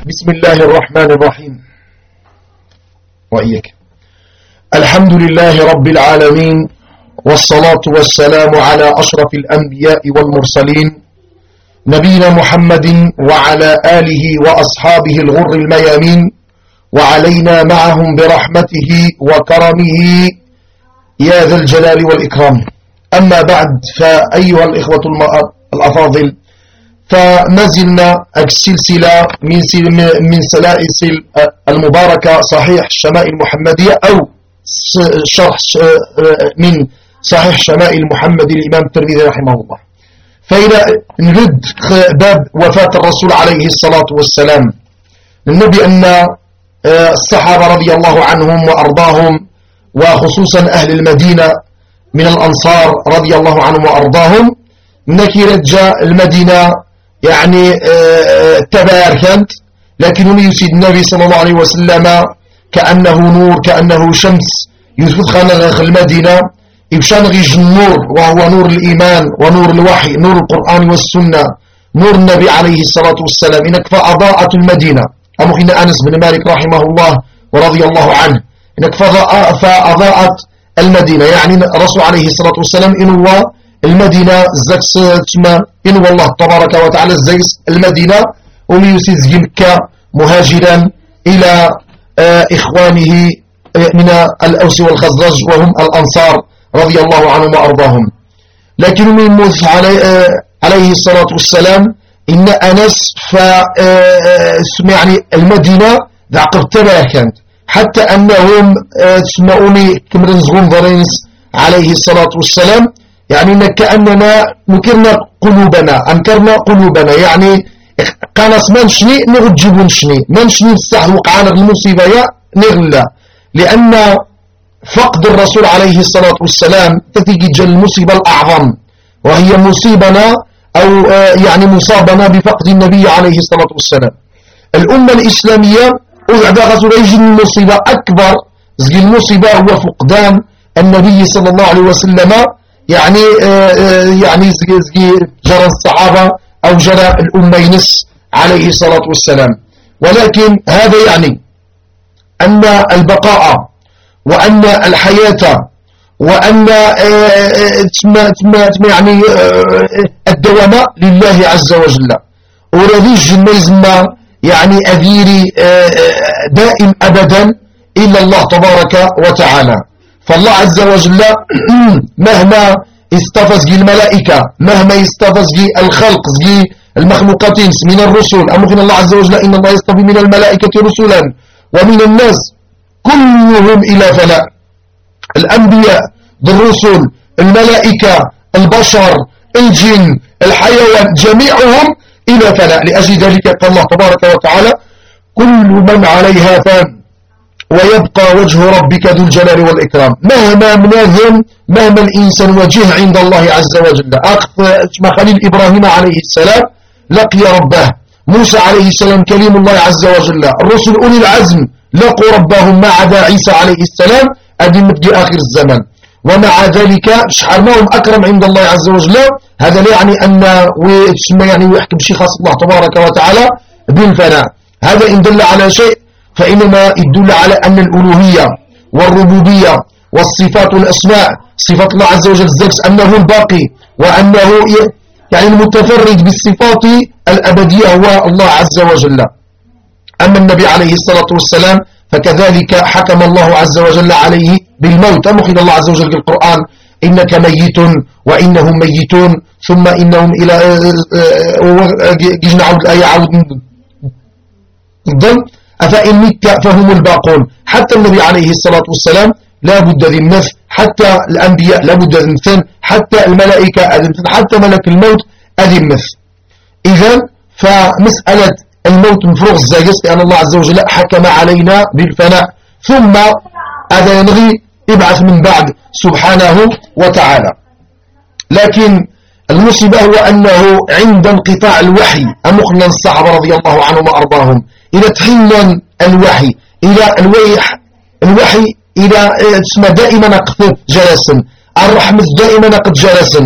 بسم الله الرحمن الرحيم وإياك. الحمد لله رب العالمين، والصلاة والسلام على أشرف الأنبياء والمرسلين، نبينا محمد وعلى آله وأصحابه الغر الميامين، وعلينا معهم برحمته وكرمه يا ذا الجلال والإكرام. أما بعد، فأيها الإخوة الأفاضل، فما زلنا السلسلة من سلاسل المباركة صحيح الشمائل المحمدية، أو شرح من صحيح الشمائل المحمدي الإمام الترمذي رحمه الله. فإذا نرد باب وفاة الرسول عليه الصلاة والسلام، النبي أن الصحابة رضي الله عنهم وأرضاهم، وخصوصا أهل المدينة من الأنصار رضي الله عنهم وأرضاهم، نكرت جاء المدينة يعني تبار كانت، لكنهم يسيد النبي صلى الله عليه وسلم كأنه نور، كأنه شمس يثبت خانغ المدينة يبشان غيج النور، وهو نور الإيمان ونور الوحي، نور القرآن والسنة، نور النبي عليه الصلاة والسلام. إنك فأضاءت المدينة، أمخنا أنس بن مالك رحمه الله ورضي الله عنه، إنك فأضاءت المدينة، يعني الرسول عليه الصلاة والسلام إنه المدينة زكس تسمى إنه الله تبارك وتعالى زكس المدينة، وميوسيز مكة مهاجرا إلى إخوانه من الأوس والخزرج وهم الأنصار رضي الله عنهم وأرضاهم. لكن من موسى عليه الصلاة والسلام إن أنس يعني المدينة ذاقب تباها كانت، حتى أنهم سمعوني كمرن زغون ضرينس عليه الصلاة والسلام، يعني كأننا نكرنا قلوبنا، يعني قانس منشني نغجبون شني منشني استحد وقعنا المصيبة نغلا، لأن فقد الرسول عليه الصلاة والسلام تتيجي المصيبة الأعظم، وهي مصيبنا أو يعني مصابنا بفقد النبي عليه الصلاة والسلام. الأمة الإسلامية أعد غزو يجي المصيبة أكبر، زي المصيبة هو فقدان النبي صلى الله عليه وسلم، يعني زي جرى الصحابة أو جرى الأمة ينس عليه الصلاة والسلام. ولكن هذا يعني أن البقاء وأن الحياة وأن يعني الدوام لله عز وجل، ورذي الجنيزم يعني أذيري دائم أبدا إلا الله تبارك وتعالى. فالله عز وجل مهما استفز الملائكة، مهما يستفز الخلق المخلوقات من الرسل، أمخن الله عز وجل إن الله يستفي من الملائكة رسلا ومن الناس كلهم إلى فناء، الأنبياء بالرسل، الملائكة، البشر، الجن، الحيوان، جميعهم إلى فناء. لأجل ذلك قال الله تبارك وتعالى: كل من عليها فان ويبقى وجه ربك ذو الجلال والإكرام. مهما مناهم، مهما الإنسان وجه عند الله عز وجل. خليل إبراهيم عليه السلام لقي ربه، موسى عليه السلام كليم الله عز وجل، الرسل أولي العزم لقوا ربهم ما عدا عيسى عليه السلام أدمت آخر الزمن. ومع ذلك شحال ما هم أكرم عند الله عز وجل. هذا لا يعني أن يعني ويحكم شيء خاص الله تبارك وتعالى بالفناء، هذا إن دل على شيء فإنما يدل على أن الألوهية والربوبية والصفات والأسماء، صفات الله عز وجل الزكس أنه الباقي، وأنه يعني المتفرد بالصفات الأبدية هو الله عز وجل. أما النبي عليه الصلاة والسلام فكذلك حكم الله عز وجل عليه بالموت، أمخذ الله عز وجل في القرآن: إنك ميت وإنهم ميتون ثم إنهم إلى جيجنا عود الآية عود الظل أفإن مت فهم الباقون. حتى النبي عليه الصلاة والسلام لا بد ذي النفس، حتى الأنبياء لا بد ذي النفس، حتى الملائكة أذن، حتى ملك الموت أذي النفس. إذن فمسألة الموت مفروغ الزاجس، لأن الله عز وجل حكم علينا بالفناء، ثم هذا ينغي يبعث من بعد سبحانه وتعالى. لكن المصيبة هو أنه عند انقطاع الوحي، أمخنا الصحابة رضي الله عنهم وأرضاهم، إذا تحلن الوحي إلى الوحي إلى اسمه دائما قد جلسا، الرحمة دائما قد جلسا،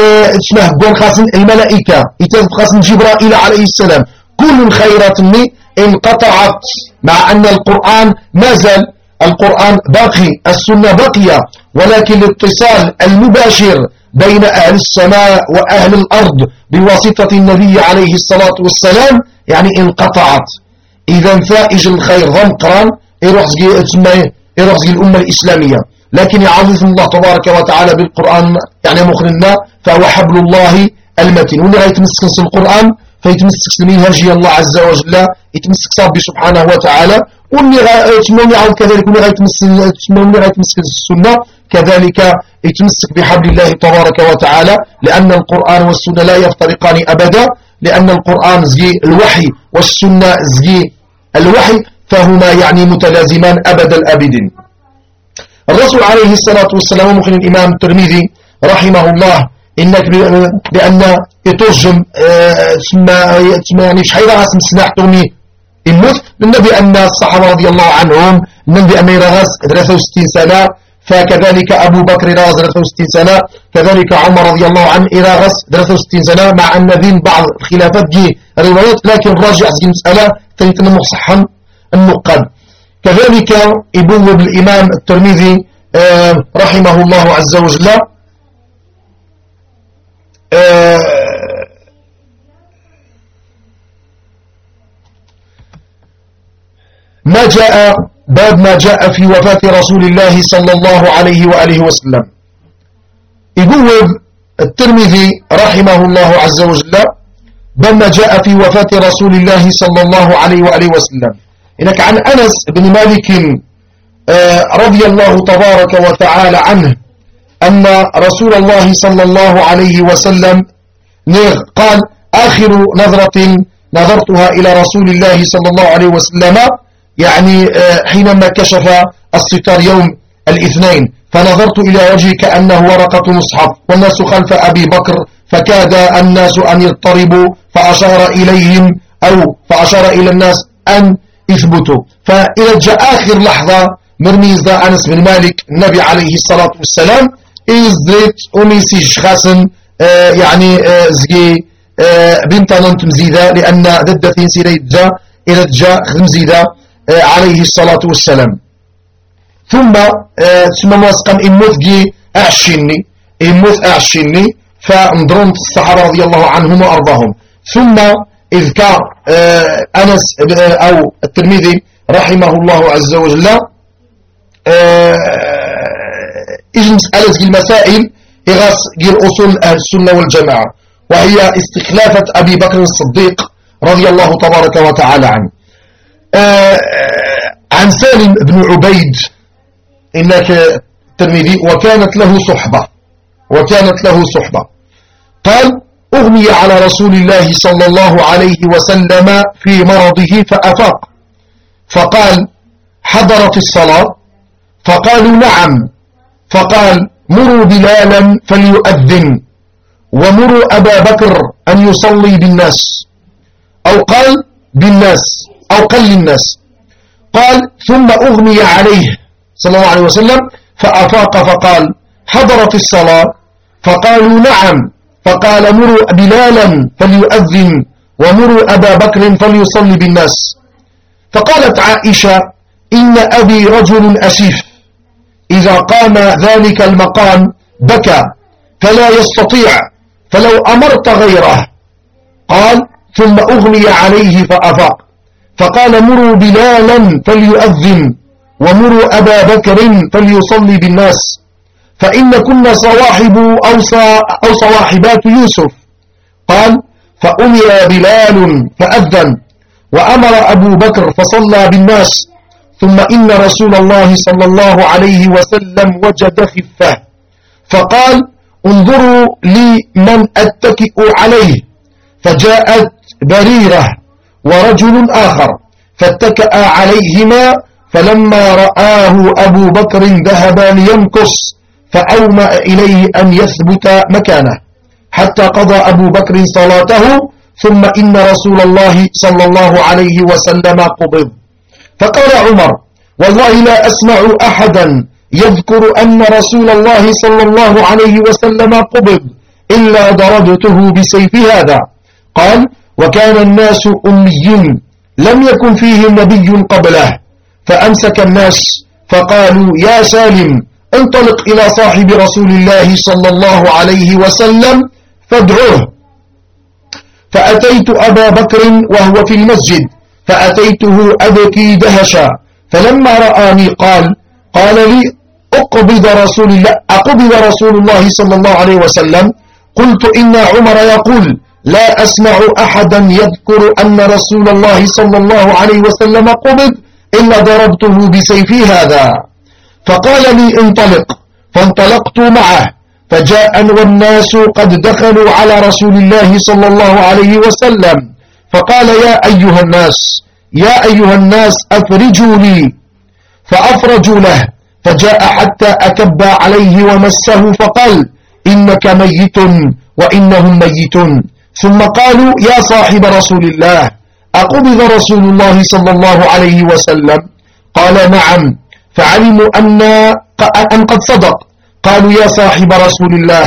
اسمه قول خاصن الملائكة، يتذب خاصن جبرائيل عليه السلام، كل خيرات مني انقطعت، مع أن القرآن ما زال، القرآن باقي، السنة باقية، ولكن الاتصال المباشر بين أهل السماء وأهل الأرض بواسطة النبي عليه الصلاة والسلام يعني انقطعت. إذا فائج الخير ضمقران يروح الأمة الإسلامية، لكن يعظم الله تبارك وتعالى بالقرآن يعني مخرنا، فهو حبل الله المتين. واللي غيتمسك القرآن فيتمسك المنهجية الله عز وجل، يتمسك ربي سبحانه وتعالى. واللي يعود كذلك واللي غيتمسك السنة كذلك يتمسك بحبل الله تبارك وتعالى، لأن القرآن والسنة لا يفترقان أبدا، لأن القرآن زي الوحي والسنة زي الوحي، فهما يعني متلازمان أبد الأبدين. الرسول عليه الصلاة والسلام مخرج الإمام الترمذي رحمه الله إنك بأن يترجم يعني شحال راس مسناح تومي الموت لأن بأن الصحابة رضي الله عنهم من بأن يرغس 63 سنة، فكذلك أبو بكر يرغس 63 سنة، كذلك عمر رضي الله عنه يرغس 63 سنة، مع أن ذين بعض الخلافات دي روايات، لكن راجع هذه المسألة تنتم مصحا النقاد. كذلك يبوب الإمام الترمذي رحمه الله عز وجل ما جاء باب ما جاء في وفاة رسول الله صلى الله عليه وآله وسلم. يقول الترمذي رحمه الله عز وجل باب ما جاء في وفاة رسول الله صلى الله عليه وآله وسلم. إنك عن أنس بن مالك رضي الله تبارك وتعالى عنه أن رسول الله صلى الله عليه وسلم قال آخر نظرة نظرتها إلى رسول الله صلى الله عليه وسلم يعني حينما كشف الستار يوم الاثنين، فنظرت إلى وجهه كأنه ورقة مصحف والناس خلف أبي بكر، فكاد الناس أن يضطربوا، فأشار إليهم أو فأشار إلى الناس أن يثبتوا. فإذا جاء آخر لحظة مرميز أنس بن مالك النبي عليه الصلاة والسلام إزدريت أميسيج خاسن يعني زجي بنتنا تمزيدة، لأن ضد سيريت جاء إذا جاء خمزيدة عليه الصلاة والسلام. ثم موسقا إموت جي أعشيني فانظرون الصحابة رضي الله عنهم وأرضاهم. ثم إذكار أنس أو الترمذي رحمه الله عز وجل إجل مسألة المسائل إغاس جيل أصول أهل السنة والجماعة، وهي استخلافة أبي بكر الصديق رضي الله تبارك وتعالى عنه. عن سالم بن عبيد إنك الترمذي وكانت له صحبة قال أغمي على رسول الله صلى الله عليه وسلم في مرضه فأفاق، فقال حضرت الصلاة؟ فقالوا نعم، فقال مروا بلالا فليؤذن ومروا أبا بكر أن يصلي بالناس، أو قال بالناس أو قل للناس. قال ثم أغمي عليه صلى الله عليه وسلم فأفاق فقال حضرت الصلاة؟ فقالوا نعم، فقال مروا بلالا فليؤذن ومروا أبا بكر فليصلي بالناس. فقالت عائشة إن أبي رجل أسيف، إذا قام ذلك المقام بكى فلا يستطيع، فلو أمرت غيره. قال ثم أغمي عليه فأفاق، فقال مروا بلالا فليؤذن ومروا أبا بكر فليصلي بالناس، فإن كنا صواحب أو صواحبات يوسف. قال فأمر بلال فأذن وأمر أبو بكر فصلى بالناس، ثم إن رسول الله صلى الله عليه وسلم وجد خفة فقال انظروا لي من أتكئ عليه، فجاءت بريرة ورجل آخر فاتكأ عليهما، فلما رآه أبو بكر ذهبا لينكص فأومأ إليه أن يثبت مكانه حتى قضى أبو بكر صلاته، ثم إن رسول الله صلى الله عليه وسلم قبض. فقال عمر والله لا أسمع أحدا يذكر أن رسول الله صلى الله عليه وسلم قبض إلا ضربته بسيف هذا. قال وكان الناس أميين لم يكن فيهم نبي قبله، فأمسك الناس فقالوا يا سالم انطلق إلى صاحب رسول الله صلى الله عليه وسلم فادعوه. فأتيت أبا بكر وهو في المسجد فأتيته أبكي دهشا، فلما رآني قال لي أقبض رسول الله صلى الله عليه وسلم. قلت إن عمر يقول لا أسمع أحدا يذكر أن رسول الله صلى الله عليه وسلم قبض إلا ضربته بسيفي هذا. فقال لي انطلق، فانطلقت معه، فجاء والناس قد دخلوا على رسول الله صلى الله عليه وسلم، فقال يا أيها الناس أفرجوا لي، فأفرجوا له، فجاء حتى أكب عليه ومسه فقال إنك ميت وإنهم ميتون. ثم قالوا يا صاحب رسول الله أقبض رسول الله صلى الله عليه وسلم؟ قال نعم، فعلموا أن قد صدق. قالوا يا صاحب رسول الله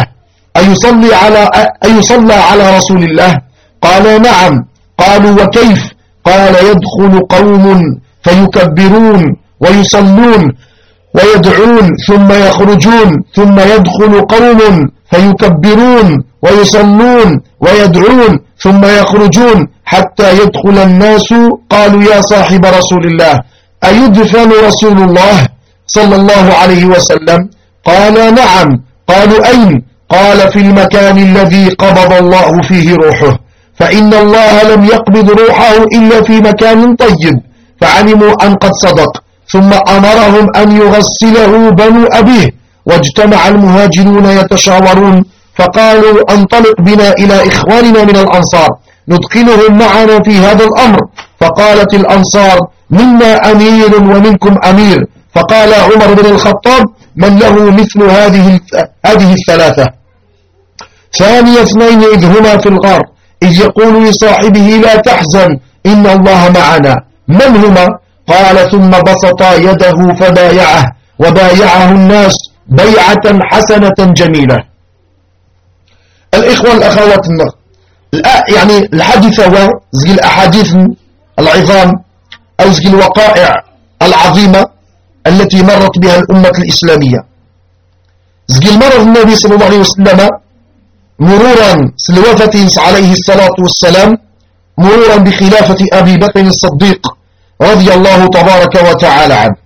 أيصلى على رسول الله؟ قال نعم. قالوا وكيف؟ قال يدخل قوم فيكبرون ويصلون ويدعون ثم يخرجون، ثم يدخل قوم فيكبرون ويصلون ويدعون ثم يخرجون حتى يدخل الناس. قالوا يا صاحب رسول الله أيدفن رسول الله صلى الله عليه وسلم؟ قال نعم. قالوا أين؟ قال في المكان الذي قبض الله فيه روحه، فإن الله لم يقبض روحه إلا في مكان طيب، فعلموا أن قد صدق. ثم أمرهم أن يغسله بنو أبيه، واجتمع المهاجرون يتشاورون، فقالوا انطلق بنا إلى إخواننا من الأنصار ندخلهم معنا في هذا الأمر. فقالت الأنصار منا أمير ومنكم أمير. فقال عمر بن الخطاب من له مثل هذه الثلاثة. ثاني اثنين إذ هما في الغار إذ يقول لصاحبه لا تحزن إن الله معنا. من هما؟ قال ثم بسط يده فبايعه، وبايعه الناس بيعة حسنة جميلة. الإخوة الأخوات يعني الحديث هو زي الأحاديث العظام أو زي الوقائع العظيمة التي مرت بها الأمة الإسلامية. زي المرض النبي صلى الله عليه وسلم مرورا سلوفة عليه الصلاة والسلام، مرورا بخلافة أبي بكر الصديق رضي الله تبارك وتعالى عنه.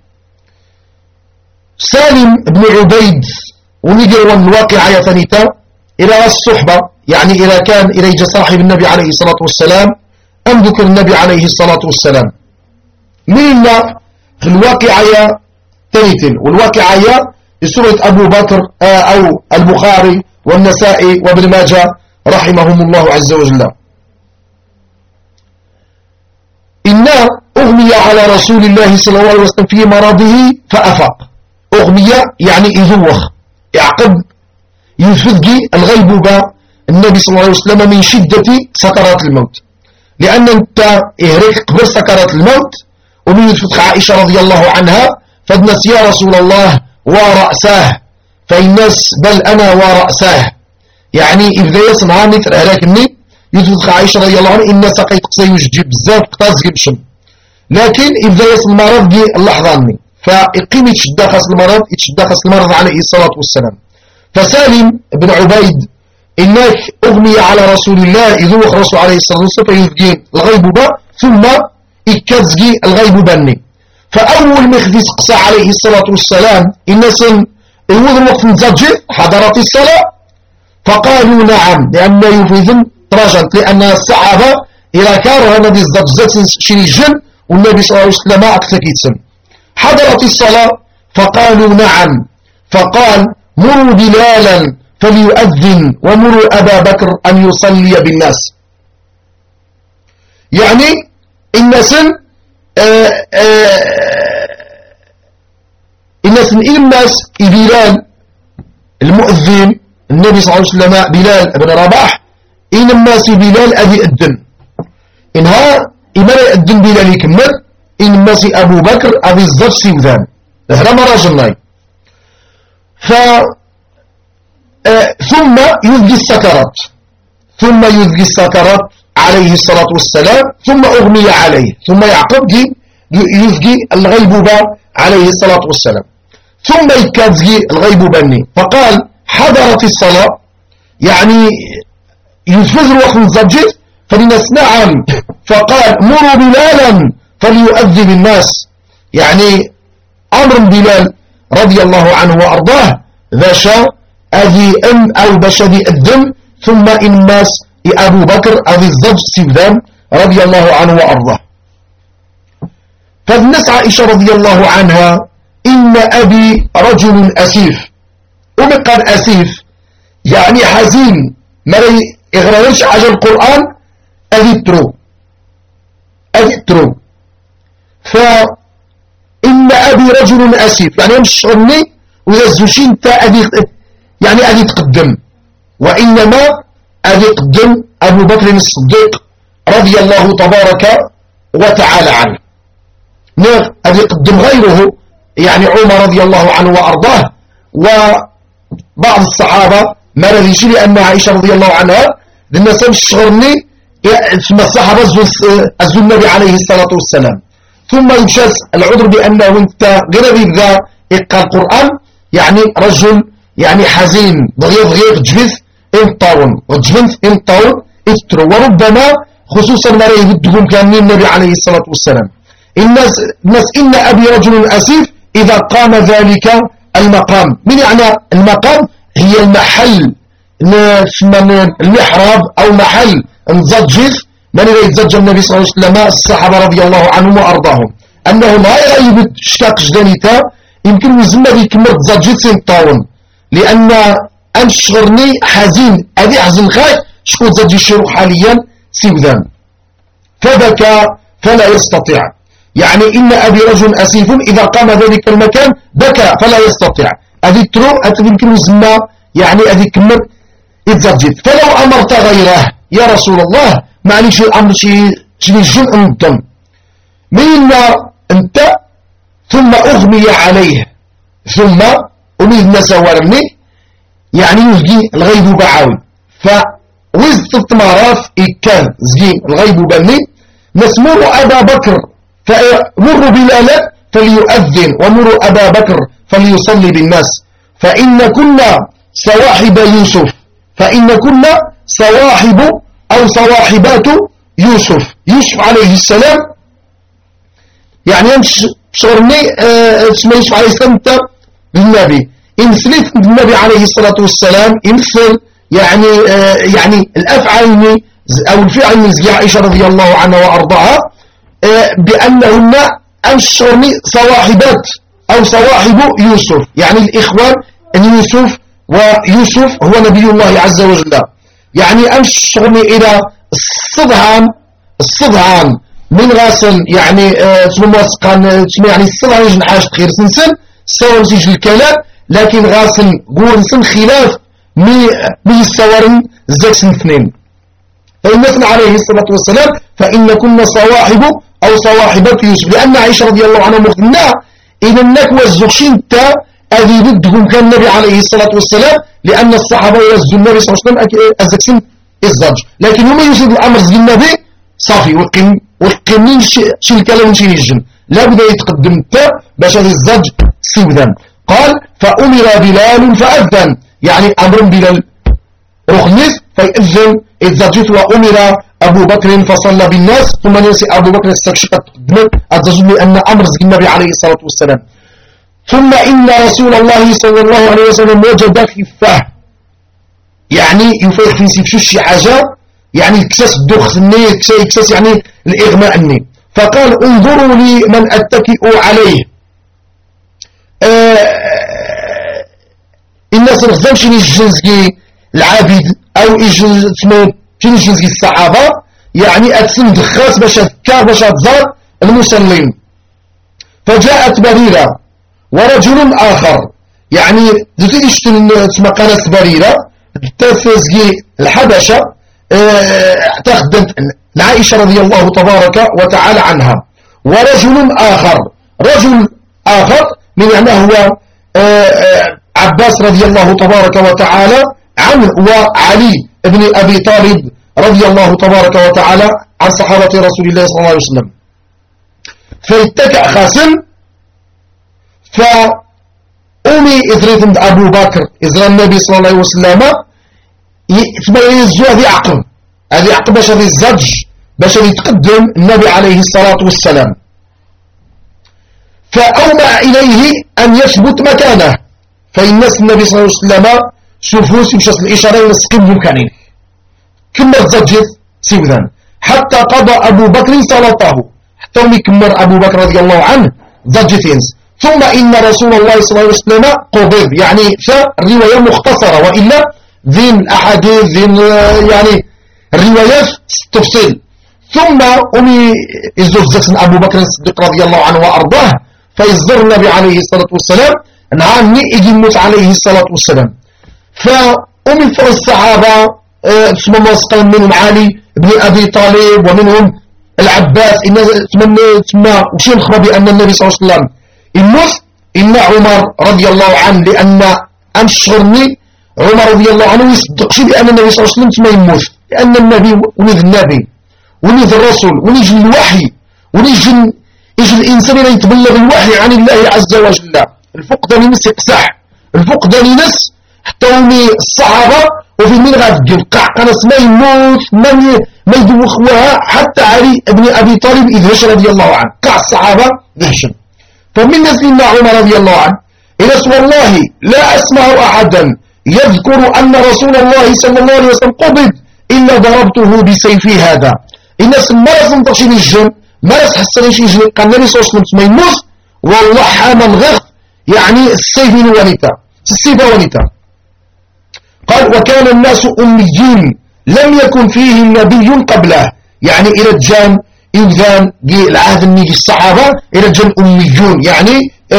سالم بن عبيد ونجر الواقع يثنيتا إلى الصحبة، يعني إلى يجي صاحب النبي عليه الصلاة والسلام أم ذكر النبي عليه الصلاة والسلام من الواقعية تنيتن. والواقعية بسورة أبو بكر أو البخاري والنسائي وابن ماجه رحمهم الله عز وجل. إنا أغمي على رسول الله صلى الله عليه وسلم في مرضه فأفاق. أغمي يعني يذوخ يعقب يفدقي الغيبوبة النبي صلى الله عليه وسلم من شدة سكرات الموت، لأن أنت إهريك قبل سكرات الموت ومن يتفتح عائشة رضي الله عنها فالناس يا رسول الله ورأساه، فالناس بل أنا ورأساه، يعني إذا يصنعني ترهلاكني يتفتح عائشة رضي الله عنها الناس قيتقصي وجدي بزاف قطاز قبشم، لكن إذا يصل المرض دي اللحظة عني فإقيم يتشدخص المرض عليه الصلاة والسلام. فسالم بن عبيد إنك أغمي على رسول الله إذ وخ رسول عليه الصلاة والسلام فيذجين الغيبوبة ثم إكازجي الغيبوبة ني. فأول مخذيس قصى عليه الصلاة والسلام الناس الوضع الوقت نزجي حضرت الصلاة فقالوا نعم، لأن يفيذن تراجنت لأن الصحابة إلى كاره النبي الزجزات شريجن والنبي صلى الله عليه وسلم أكتكيتسن حضرت الصلاة فقالوا نعم. فقال مروا بلالا فليؤذن ومروا أبا بكر أن يصلي بالناس. يعني الناس الناس بلال المؤذن النبي صلى الله عليه وسلم بلال بن رباح الناس بلال أذي أذن إنها إما يأذن بلال يكمل الناس أبو بكر أذي الزج سيوذان هذا مراجلناي. ثم يذجي السكرات عليه الصلاة والسلام ثم أغمي عليه ثم يعقب يفقي الغيبوبة عليه الصلاة والسلام ثم يكادزي الغيبوبة فقال حضرت الصلاة يعني يفوز الوقت الزجيت فالناس نعم فقال مروا بلالا فليؤذن الناس يعني أمر بلال رضي الله عنه وأرضاه ذا أذي أو بشدي الدم ثم الناس أبو بكر أذي الزج سيبدان رضي الله عنه وأرضاه فالناس عائشة رضي الله عنها إن أبي رجل أسيف ومقال أسيف يعني حزين ما يغررش حاجة القرآن أذي ترو فإن أبي رجل أسيف يعني يمشغلني ويزوشين تا يعني أذي تقدم وإنما أذي قدم أبو بكر الصديق رضي الله تبارك وتعالى عنه أذي قدم غيره يعني عمر رضي الله عنه وأرضاه وبعض الصحابة ما رضيش لأن عائشة رضي الله عنها لما سمشغلني ثم الصحابة أزو النبي عليه الصلاة والسلام ثم يمشاس العذر بأنه انت غير ذا إقرأ القرآن يعني رجل يعني حزين ضغير جبث انطاون وجبث انطاون اترو وربما خصوصا ما يبدهم كان النبي عليه الصلاة والسلام الناس إن أبي رجل أسيف إذا قام ذلك المقام من يعني المقام هي المحل المحراب أو محل نزجف من يتزجى النبي صلى الله عليه وسلم الصحابة رضي الله عنهم وأرضاهم أنهم لا يغيب شتاق جدانيتا يمكن يزمى ذيك مرد زجف سنطاون لأن أنشغرني حزين أذي حزن خاي شكو زجي الشروع حاليا سيبذان فبكى فلا يستطيع يعني إن أبي رجل أسيف إذا قام ذلك المكان بكى فلا يستطيع أذي ترو يمكن يزمى يعني أذي كمر يتزجف فلو أمرت غيره يا رسول الله معليش الأمر شي الجن انضم من أنت ثم أغمي عليه ثم أميذنا سوارمني يعني يزجي الغيب بعاوي فوزت التمارات إكان زجي الغيب بني نسمر أبا بكر فمر بلالا فليؤذن ومر أبا بكر فليصلي بالناس فإن كنا صواحب يوسف فإن كنا صواحب أو صواحبات يوسف عليه السلام يعني شغرني اسمه يوسف عليه السلام بالنبي إمثلت النبي عليه الصلاة والسلام إمثل يعني الأفعال أو الفعل من زي عائشة رضي الله عنها وأرضاها بأنهن أنشرني صواحبات أو صواحب يوسف يعني الإخوان يوسف ويوسف هو نبي الله عز وجل يعني أنشرني إلى الصدهان من غاسل يعني يعني الصدهان يجن حاجة خير سنسن سوى سيج الكلام لكن غاسل قول سن خلاف مي السوارن زكسن اثنين فإن عليه الصلاة والسلام فإن كنا صواحب أو صواحبات يوسف لأن عائشة رضي الله عنها مخنا إذا النكوة الزخشين تا أذي ضدهم كان النبي عليه الصلاة والسلام لأن الصحابة يزدوا النبي صلى الله عليه وسلم الزكسين الزج لكن هم يسيد الأمر زي النبي صافي والقنين شي الكلام شي الجن لا بد يتقدم تا باش هذا الزج سيوذن قال فأمر بلال فأذن يعني أمر بلال رخنس فيأذن الزجت وأمر أبو بكر فصلى بالناس ثم ينسي أبو بكر استكشفت قدمت الزجت لأن أمر زي النبي عليه الصلاة والسلام ثم إن رسول الله صلى الله عليه وسلم وجد خفاه يعني يفيق في سيفشوش حاجة يعني الكساس الدخس النية الكساس يعني الإغماء النية فقال انظروا لي من أتكئ عليه الناس رغزامش الجنزكي العابد أو الجنزكي الصحابة يعني أتسن دخاس باش أذكار باش أتزار المسلمين فجاءت بريرة ورجل آخر يعني تزيدش تسمى قناة بريرة تفزقي الحبشة تخدمت عائشة رضي الله تبارك وتعالى عنها ورجل آخر من يعني هو عباس رضي الله تبارك وتعالى عنه وعلي ابن أبي طالب رضي الله تبارك وتعالى عن صحابة رسول الله صلى الله عليه وسلم. فيتكع خاسن فأمي إذريت أبو بكر إذر النبي صلى الله عليه وسلم يتبين الزوء هذه عقب، هذه عقب باش هذه الزج باش يتقدم النبي عليه الصلاة والسلام. فأومع إليه أن يثبت مكانه، فالناس النبي صلى الله عليه وسلم شوفوا سيمشى الإشارة ينسقم مكانه كما تزجت سيوذان حتى قضى أبو بكر صلاته، حتى يكمر أبو بكر رضي الله عنه ضجتينز. ثم إن رسول الله صلى الله عليه وسلم قبض، يعني فالرواية مختصرة، وإلا ذين الأحاديث ذين يعني الروايات تفصيل. ثم أمي إزوجت أبو بكر الصديق رضي الله عنه وأرضاه، فيزر النبي عليه الصلاة والسلام نعاني إجمت عليه الصلاة والسلام. فأمي الصحابة ثم مسقل منهم علي بن أبي طالب ومنهم العباس ثم وشي نخبر بأن النبي صلى الله عليه وسلم يموت. إن عمر رضي الله عنه لأن أنشرني عمر رضي الله عنه يصدقش بأن النبي صلى الله عليه وسلم ثم يموت، لأن النبي ولد النبي ولد الرسول ولد الوحي ولد الإنسان اللي يتبلغ الوحي عن الله عز وجل. الفقدان نس يقسح، الفقدان نس حتى ومي الصحابة وفي من غادي القاع قنص ما يموت ما يدوخوها حتى علي بن أبي طالب إذ هش رضي الله عنه قاع الصحابة دهشن. فمن نزلنا عمر رضي الله عنه إلى والله لا أسمع أحدا يذكر أن رسول الله صلى الله عليه وسلم قبض إلا ضربته بسيفي هذا. الناس ما لازم تشيل الجن، ما لازم حسنيش يجري قال النبي صلى الله عليه وسلم ما يموت والله حامل الغرف، يعني السيف ونتا السيف ونتا. قال وكان الناس أميين لم يكن فيهم نبي قبله، يعني إلى الجان إذن العهد النبي الصحابة إلى الجان أميون، يعني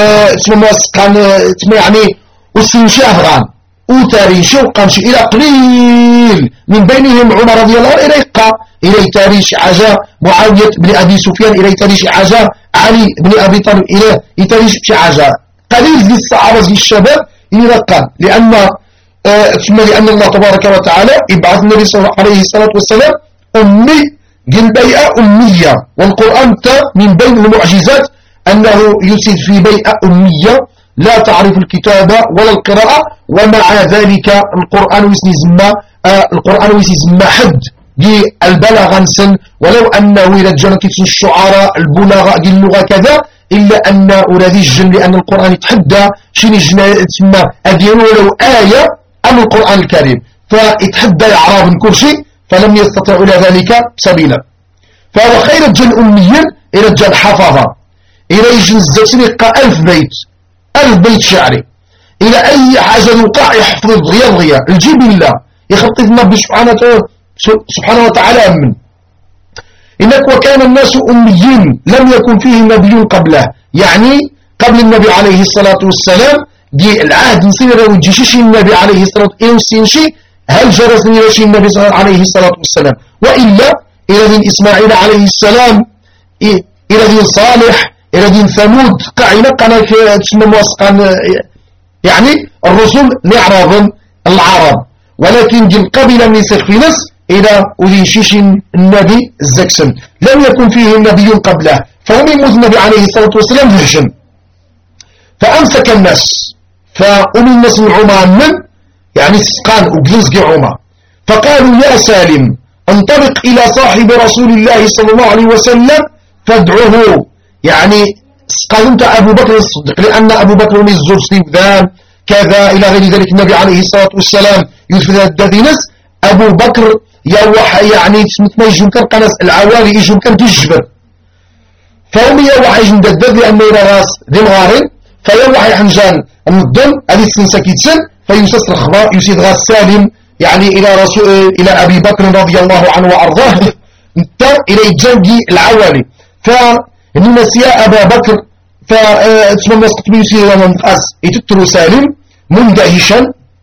يعني وسنشاهران وتاريش وقامش إلى قليل من بينهم عمر رضي الله عنه إلى تاريش عزاء معاوية بن أبي سفيان، إلى تاريش عزاء علي بن أبي طالب، إلى تاريش عزاء قليل للصحابة الشباب إلى قال ثم لأن الله تبارك وتعالى يبعث النبي صلى الله عليه الصلاة والسلام أمي بيئة أمية، والقرآن من بين المعجزات أنه يسيد في بيئة أمية لا تعرف الكتابة ولا القراءة، ومع ذلك القرآن يسمى حد دي البلاغة نسن، ولو أنه إلى الجنة الشعراء البلاغة دي اللغة كذا، إلا أن أولادي الجن لأن القرآن يتحدى شين الجنة تسمى أديروا ولو آية أم القرآن الكريم، فيتحدى إعراب كل شيء، فلم يستطيعوا إلى ذلك سبيلا. فهو خير الجن أميا إلى الجن حفظا، إلى يجن الزوسين يقى 1000 بيت 1000 بيت شعري، إلى أي حاجة يوقع يحفظ ضغيا الجيب الله يخطط النبي سبحانه وتعالى أمن. إنك وكان الناس أميين لم يكن فيهم نبي قبله، يعني قبل النبي عليه الصلاة والسلام دي العهد نسير ويجيشي النبي عليه الصلاة والسلام هل جرس نيرشي النبي عليه الصلاة والسلام، وإلا إلى دين إسماعيل عليه السلام، إلى دين صالح، إلى دين ثمود قاعدة قناة تسمى موسقان، يعني الرسل نعرض العرب، ولكن دي القبيلة من في نس إلى أذيشيش النبي الزكسن لم يكن فيه النبي قبله، فهم يموت النبي عليه الصلاة والسلام ذهشن. فأمسك الناس فأمي الناس عمر من يعني سقان وجلزق عمر، فقالوا يا سالم انطلق إلى صاحب رسول الله صلى الله عليه وسلم فادعوه، يعني قال انت أبو بكر الصديق لأن أبو بكر من الزرسي ذان كذا إلى غير ذلك. النبي عليه الصلاة والسلام يثبت الدينس أبو بكر يوح يعني ما يجون كان قناص العوالي يجون كان تجبر، فهم يوح يجون الدد لأنه إلى راس ذي مغارين، فيوح يحنجان النظام هذه السنسة كيتسن فيسس الخبار يسيد غاس سالم يعني إلى أبي بكر رضي الله عنه وأرضاه انت إلى جنجي العوالي، فإنما سياء أبا بكر فاسم الناس قطبي يسير من قاس يتترو سالم مندهشا،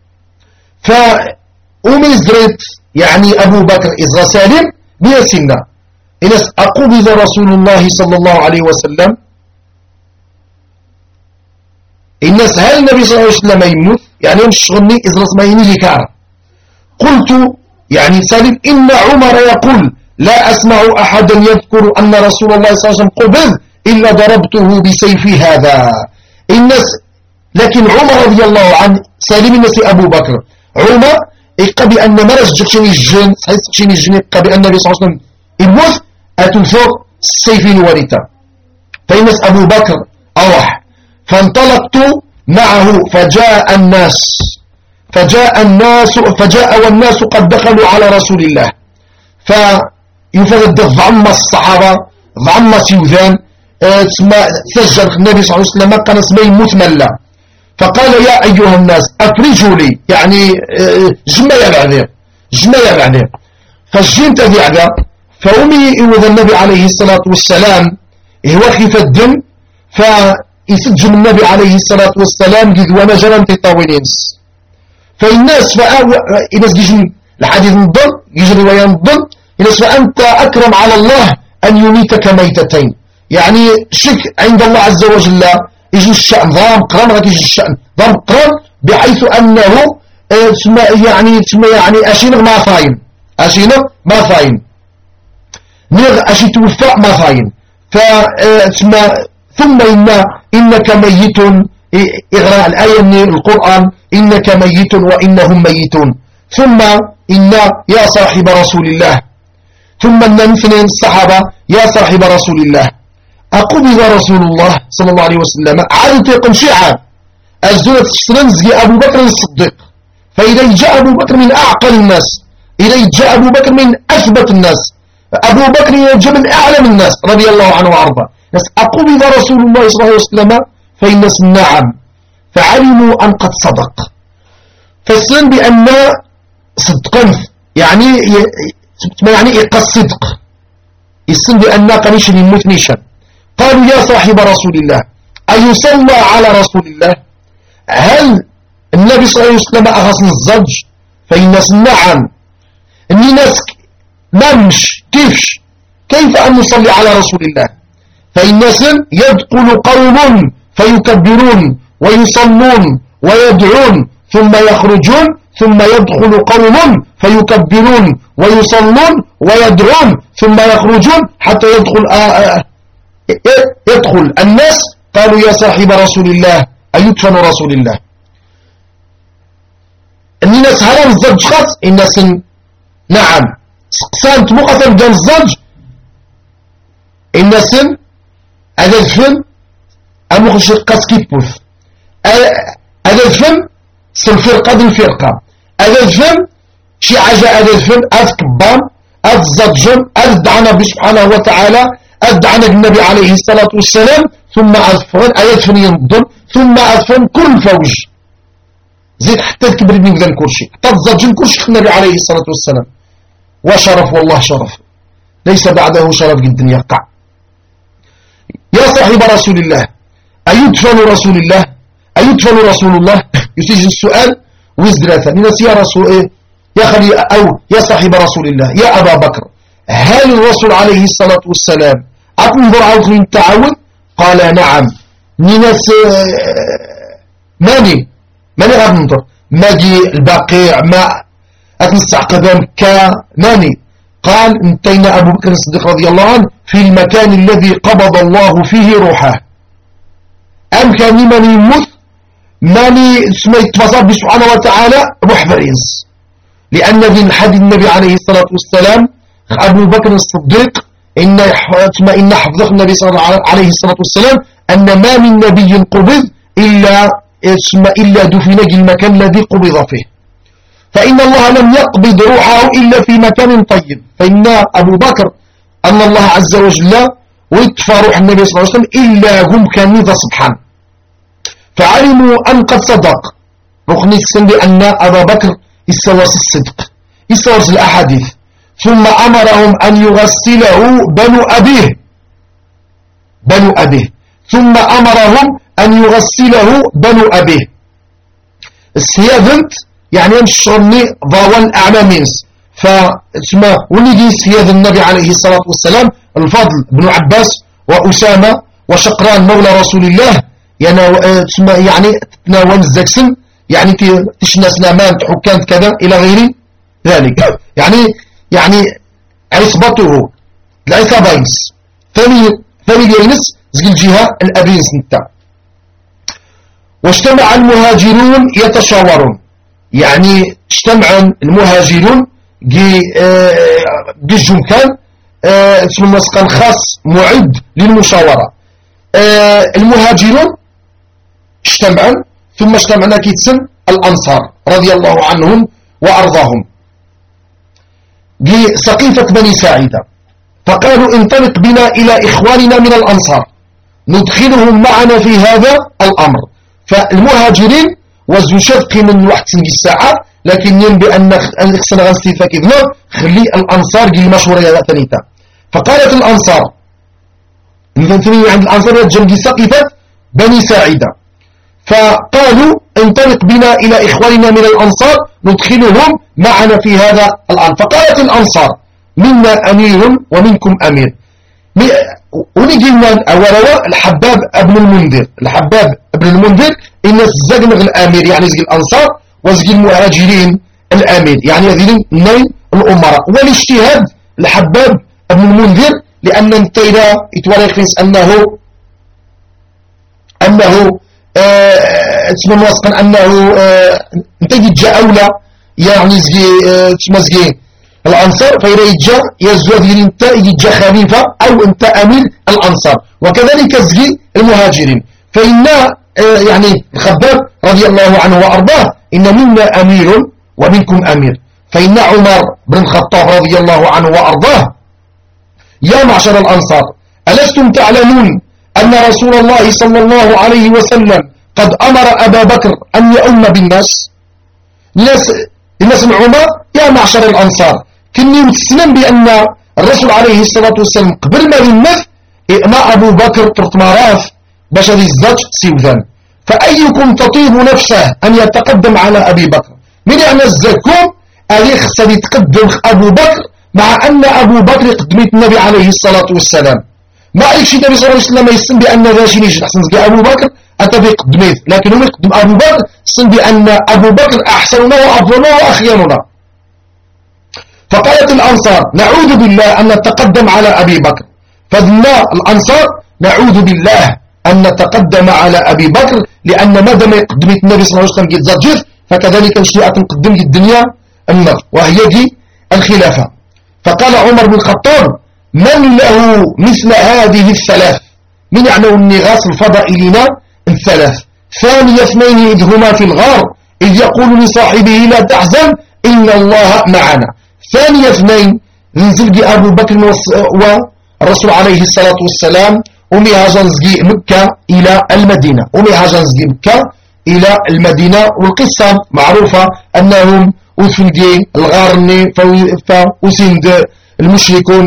فأمزرت يعني أبو بكر إزرى سالم بيسنا إنس أقبض رسول الله صلى الله عليه وسلم، الناس هل النبي صلى الله عليه وسلم يموت يعني مش شغلني إزرى اسميني لكار. قلت يعني سالم إن عمر يقول لا أسمع أحدا يذكر أن رسول الله صلى الله عليه وسلم قبض إلا ضربته بسيفي هذا الناس. لكن عمر رضي الله عنه سالم الناس أبو بكر عمر يبقى بأن مرس جكشني الجن صحيح جكشني الجن يبقى بأن النبي صلى الله عليه وسلم يموت أتنفق السيفين ورثة. فالناس أبو بكر أروح فانطلقت معه فجاء والناس قد دخلوا على رسول الله فيفرد ضم الصحابة ضم سيوذان سجل النبي صلى الله عليه وسلم كان اسمه مثملة فقال يا أيها الناس أفرجوا لي يعني جمع بعدين فالجين تذيعنا فأمي إذا النبي عليه الصلاة والسلام هو خيف الدم فيسجم النبي عليه الصلاة والسلام جذ ومجرا تطاولينس فالناس إذا يجي الحديث نضل يجي رواية نضل إذا فأنت أكرم على الله أن يميتك ميتتين يعني شك عند الله عز وجل يجي الشأن ضام قرام غادي يجي الشأن ضام قرام بحيث أنه يعني أشينغ ما فاين نغ أشي توفى ما فاين ثم إنك ميت إغراء الآية من القرآن إنك ميت وإنهم ميتون ثم إن يا صاحب رسول الله ثم اثنين الصحابة يا صاحب رسول الله أقبض رسول الله صلى الله عليه وسلم عادت يقوم شيعا الزنة تشترنزي أبو بكر الصديق فإذا جاء أبو بكر من أعقل الناس إذا جاء أبو بكر من أثبت الناس أبو بكر يجب من أعلم الناس رضي الله عنه وأرضاه أقبض رسول الله صلى الله عليه وسلم فالناس نعم فعلموا أن قد صدق فالسلم بأن صدقا يعني إقى الصدق السلم بأن قنيش للموت نيشا قالوا يا صاحب رسول الله أيصلى على رسول الله هل النبي صلى الله عليه وسلم أغسل الزج فالناس نعم الناس نمش كيف أن نصلي على رسول الله فالناس يدخل قوم فيكبرون ويصلون ويدعون ثم يخرجون ثم يدخل قوم فيكبرون ويصلون ويدعون ثم يخرجون حتى يدخل الناس قالوا يا صاحب رسول الله أيدفن رسول الله الناس هرم الزج خاص الناس نعم سقسانت مقسم جان الزج الناس هذا الفن أمخش قاسكيبوث هذا الفن سنفرقة الفرقة هذا الفن شي عجاء هذا الفن أذكبان أذزجن أذدعنا بسبحانه وتعالى أذدعنا بالنبي عليه الصلاة والسلام ثم أذفن أذفن ينضل ثم أذفن كل فوج زيد حتى تكبر ابن ذا الكرشي حتى تزجن كرشي النبي عليه الصلاة والسلام وشرف والله شرف ليس بعده شرف جدا يقع يا صاحب رسول الله أيدفن رسول الله أيدفن رسول الله يسجل السؤال ويزدراثا الناس يا رسول يا خلي أو يا صاحب رسول الله يا أبا بكر هل الرسول عليه الصلاة والسلام أتنظر على التعاون قال نعم ناس ماني غاد ننظر ماجي البقيع ما أتنستعقب كماني قال انتينا أبو بكر الصديق رضي الله عنه في المكان الذي قبض الله فيه روحه أم كان من يموت ماني سميت تصاب سبحانه وتعالى روح فريز لأن ذي الحديث النبي عليه الصلاة والسلام أبو بكر الصديق إن حفظه النبي صلى الله عليه الصلاة والسلام أن ما من نبي قبض إلا دفن المكان الذي قبض فيه فإن الله لم يقبض روحه إلا في مكان طيب فإن أبو بكر أن الله عز وجل ويطفى روح النبي صلى الله عليه وسلم إلا هم كانوا ذا سبحان فعلموا أن قد صدق رخني السن بأن أبا بكر استوى الصدق استوى الأحاديث ثم أمرهم أن يغسله بنو أبيه ثم أمرهم أن يغسله بنو أبيه السيادنت يعني يمشرني ضوان أعلامينس فاسمه ولدي سياد النبي عليه الصلاة والسلام الفضل بن عباس وأسامة وشقران مولى رسول الله يعني تناول الزكسن يعني تشنا سلامان حكام كذا إلى غيره ذلك يعني عصبته العصابينس فاميليينس زي الجهة الأبينس نتا. واجتمع المهاجرون يتشاورون، يعني اجتمع المهاجرون جيجهم كان كان خاص معد للمشاورة. المهاجرون اجتمعوا، ثم اجتمعنا كيتسن الأنصار رضي الله عنهم وأرضاهم سقيفة بني ساعدة، فقالوا انطلق بنا إلى إخواننا من الأنصار ندخلهم معنا في هذا الأمر. فالمهاجرين وزوشفق من واحد سنجي الساعة، لكن ينبي أن خسنا غنستيفا كذنا خلي الأنصار قل مشهورة يا ثانيتا. فقالت الأنصار نثني عند الأنصار جنجي سقيفة بني ساعدة، فقالوا انطلق بنا إلى إخواننا من الأنصار ندخلهم معنا في هذا الأمر. فقالت الأنصار منا أمير ومنكم أمير. ونجينا أولا الحباب ابن المنذر إن الزقنغ الأمير يعني زق الأنصار وزق المهاجرين الأمير يعني هذين اثنين الأمراء. والاجتهاد الحباب ابن المنذر لأن انتينا يتوريق أنه تسمى مواسقا أنه انتي جاء أولى يعني زقي الأنصار فإذا يجا يزوى ذي انت يجا خليفة أو انت أمير الأنصار، وكذلك زقي المهاجرين. فإن يعني الخباب رضي الله عنه وأرضاه إن منا أمير ومنكم أمير. فإن عمر بن الخطاب رضي الله عنه وأرضاه يا معشر الأنصار ألستم تعلمون أن رسول الله صلى الله عليه وسلم قد أمر أبا بكر أن يؤم بالناس. الناس عمر يا معشر الأنصار كني متسلم بأن الرسول عليه الصلاة والسلام قبل ما يمث إئماء أبو بكر ترتماراف باش هذه الزج سيوذان. فأيكم تطيب نفسه أن يتقدم على أبي بكر؟ من يعني الزكوم ألي خصني يتقدم أبو بكر مع أن أبو بكر قدمت النبي عليه الصلاة والسلام. ما عليك شي النبي صلى الله عليه وسلم يسلم بأن ذا شي نيجي أحسن أبو بكر أنت بقدمت، لكن هم يقدم أبو بكر سن بأن أبو بكر أحسننا وأفضلنا وأخيرنا. فقالت الأنصار نعوذ بالله أن نتقدم على أبي بكر. فذنا الأنصار نعوذ بالله أن نتقدم على أبي بكر، لأن ما دام قدمت النبي صلى الله عليه وسلم يتزجر فكذلك نشيئة نقدم الدنيا النظر وهي دي الخلافة. فقال عمر بن الخطاب من له مثل هذه الثلاث، من يعني النغاس الفضائلين الثلاث. ثاني اثنين إذ هما في الغار إذ يقول لصاحبه لا تحزن إن الله معنا. ثاني اثنين ننزل أبو بكر والرسول عليه الصلاة والسلام ومهاجنزقي مكة إلى المدينة، ومهاجنزقي مكة إلى المدينة. والقصة معروفة أنهم وثلقي الغارني فأسند المشركون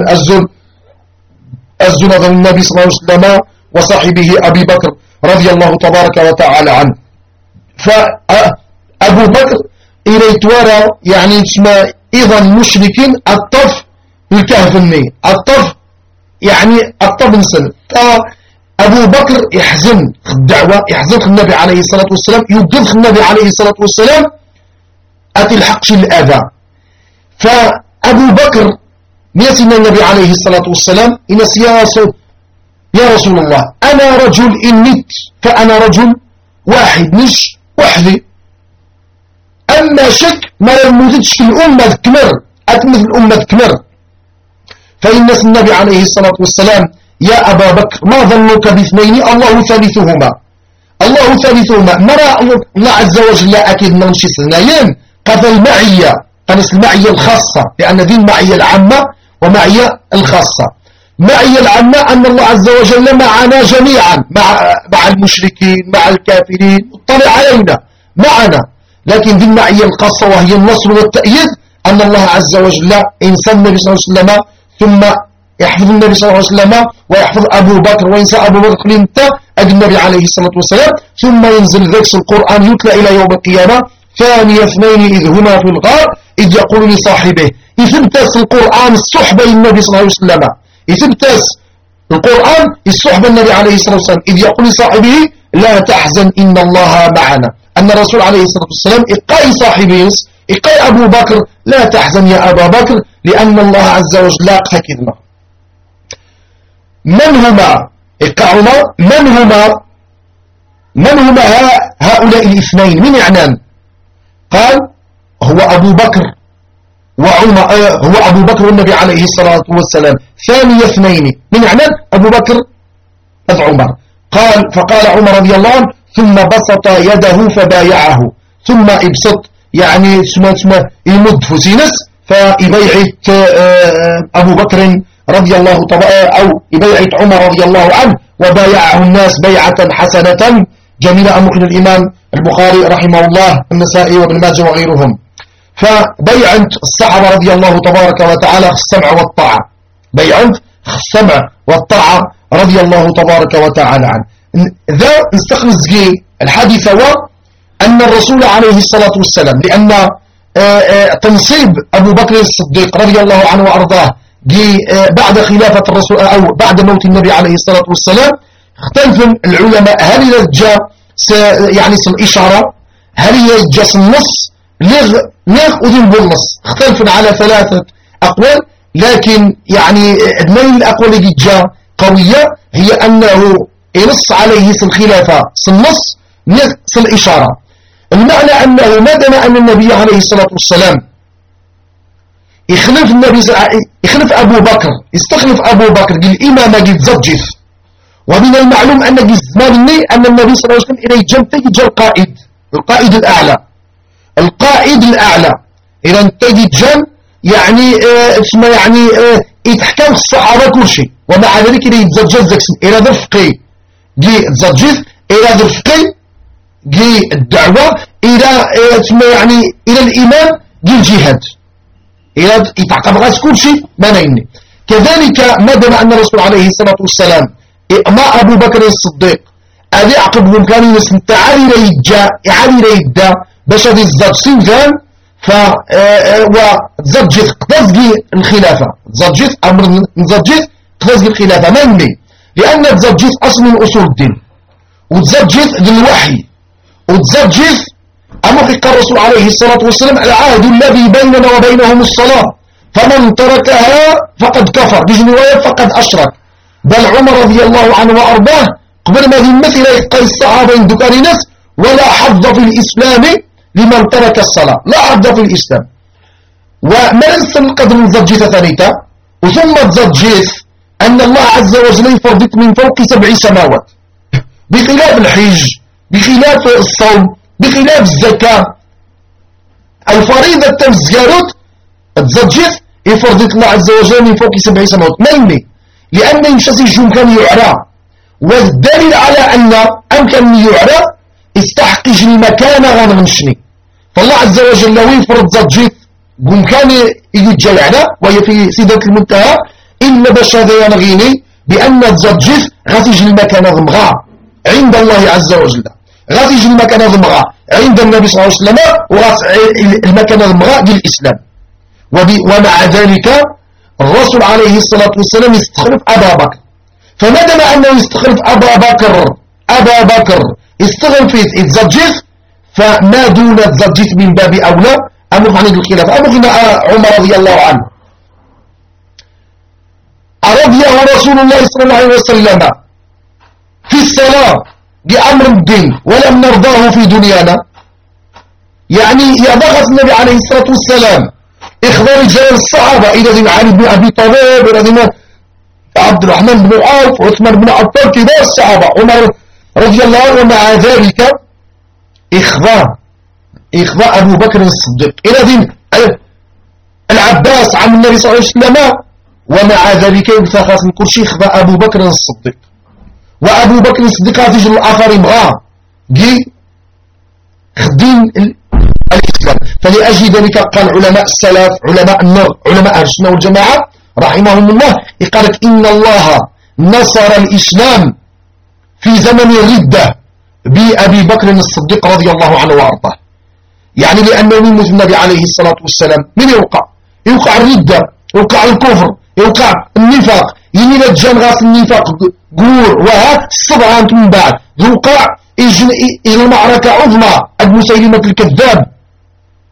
الزنظ النبي صلى الله عليه وسلم وصاحبه أبي بكر رضي الله تبارك وتعالى عنه. فأبو بكر إلى يتوارى يعني اسمه إذا المشركين الطف الكهفني الطف يعني الطف نسل. أبو بكر يحزن الدعوة يحزن النبي عليه الصلاة والسلام يوقف النبي عليه الصلاة والسلام أتلحقش الأذى. فأبو بكر نسينا النبي عليه الصلاة والسلام إنس يا رسول الله أنا رجل إن مت فأنا رجل واحد مش وحدي، أما شك ما يموتش في الأمة تكمر أتمثل الأمة تكمر. فإن النبي عليه الصلاة والسلام يا أبا بكر ما ظنك باثنين الله ثالثهما. الله ثالثهما مرى الله عز وجل أكيد ننشي سنين قضى المعية قنص المعية الخاصة، لأن ذي المعية العامة ومعية الخاصة. معية العامة أن الله عز وجل معنا جميعا مع المشركين مع الكافرين اطلع علينا معنا. لكن ذي المعية الخاصة وهي النصر والتأييد أن الله عز وجل إنسان النبي صلى الله عليه وسلم ثم يحفظ النبي صلى الله عليه وسلم ويحفظ أبو بكر وينسى أبو بكر لنتا النبي عليه الصلاة والسلام. ثم ينزل ذكس القرآن يتلى إلى يوم القيامة ثاني اثنين إذ هما في الغار إذ يقول لصاحبه. يثبتس القرآن الصحبة للنبي صلى الله عليه وسلم، يثبتس القرآن الصحبة النبي عليه الصلاة والسلام إذ يقول لصاحبه لا تحزن إن الله معنا. أن الرسول عليه الصلاة والسلام إقاي صاحبه يقول أبو بكر لا تحزن يا أبا بكر لأن الله عز وجل لاقها كذنة. من هما عمر؟ من هما هؤلاء الاثنين؟ من يعنان؟ قال هو أبو بكر وعمر، هو أبو بكر والنبي عليه الصلاة والسلام ثاني اثنين. من يعنان؟ أبو بكر عمر. فقال عمر رضي الله عنه ثم بسط يده فبايعه. ثم ابسط يعني اسمه يمد فسينس فيبيعت أبو بكر رضي الله أو يبيعت عمر رضي الله عنه وبايعه الناس بيعة حسنة جميلة. أمخن الإمام البخاري رحمه الله النسائي وابن ماجه وغيرهم. فبيعت الصحابة رضي الله تبارك وتعالى السمع والطاعة، بيعت السمع والطاعة رضي الله تبارك وتعالى عنه. ذا نستخلص الحديث هو أن الرسول عليه الصلاة والسلام لأن تنصيب أبو بكر الصديق رضي الله عنه وأرضاه بعد خلافة الرسول أو بعد موت النبي عليه الصلاة والسلام اختلف العلماء هل يرجى يعني الإشارة، هل يرجى النص لغ أذن بالنص. اختلف على ثلاثة أقوال، لكن يعني من الأقوال اللي جاء قوية هي أنه ينص عليه الخلافة النص نص الإشارة. المعنى أنه ما دام أن النبي عليه الصلاة والسلام يخلف أبو بكر، يستخلف أبو بكر الإمامة يتزجف. ومن المعلوم أن جزماني أن النبي صلى الله عليه وسلم إلى جنب القائد الأعلى، القائد الأعلى إذا تجد جن يعني اسمه يعني يتحكم الصحابة كل شيء، ومع ذلك إلى يتزجف إلى ذفقي يتزجف إلى ذفقي الدعوة إلى اسمه يعني إلى الإمام الجهاد إلى يتعقب غاز كل شيء ما نيني. كذلك ما دام أن الرسول عليه الصلاة والسلام ما أبو بكر الصديق أذي عقبهم كانوا يسنتعالي ليدا باش هذه الزج سنفان وتزجث قتزقي الخلافة، تزجث أمر تزجث قتزقي الخلافة مني لأن تزجث أصل من أصول الدين، وتزجث للوحي، وتزجث أمحق الرسول عليه الصلاة والسلام العهد الذي بيننا وبينهم الصلاة فمن تركها فقد كفر، بجن رواية فقد أشرك. بل عمر رضي الله عنه وأرضاه قبل ما يمثل يقال الصحابة ذكر ناس ولا حظ في الإسلام لمن ترك الصلاة، لا حظ في الإسلام. وما ننسى القدر الزجيثة ثانية وثم تزجيث أن الله عز وجل يفرضك من فوق 7 سماوات بخلاف الحج، بخلاف الصوم، بخلاف الزكاة. الفريضة الزيارات تزجيث يفرضك الله عز وجل من فوق 7 سماوات مني لأن يمشي كان يعرى، والدليل على أن أمكن يعرى استحقج المكان غنغنشني. فالله عز وجل لو يفرض زجيت قم كان يجي على وهي في سيدة المنتهى إلا باش هذا ينغيني بأن الزجيت غتيج المكان ضمغا عند الله عز وجل، غتيج المكان ضمغا عند النبي صلى الله عليه وسلم، والمكان ضمغا للإسلام. ومع ذلك الرسول عليه الصلاة والسلام يستخلف أبا بكر، فما دام أنه يستخلف أبا بكر يستخلف يتزجف، فما دون الزجف من باب أولى أمر عن الخلافة. أمر عمر رضي الله عنه أرضيه رسول الله صلى الله عليه وسلم في الصلاة بأمر الدين ولم نرضاه في دنيانا، يعني يضغط النبي عليه الصلاة والسلام إخبار رجال الصحابة إلى ذي علي بن أبي طالب، إلى ذي عبد الرحمن بن عوف وعثمان بن عفان كبار الصحابة، عمر رضي الله عنه. ومع ذلك إخبار أبو بكر الصديق إلى ذي العباس عم النبي صلى الله عليه وسلم، ومع ذلك يبثخاص من كل شيء إخبار أبو بكر الصديق. وأبو بكر الصديق هاتيج الآخر مغا خدين الإسلام. فلأجل ذلك قال علماء السلف علماء النار علماء أهل السنة والجماعة رحمهم الله قالت إن الله نصر الإسلام في زمن الردة بأبي بكر الصديق رضي الله عنه وأرضاه، يعني لأنه من النبي عليه الصلاة والسلام من يوقع الردة، يوقع الكفر، يوقع النفاق، ينيل الجان غاس النفاق قور وها الصبعان من بعد يوقع إلى المعركة عظمى المسيلمة الكذاب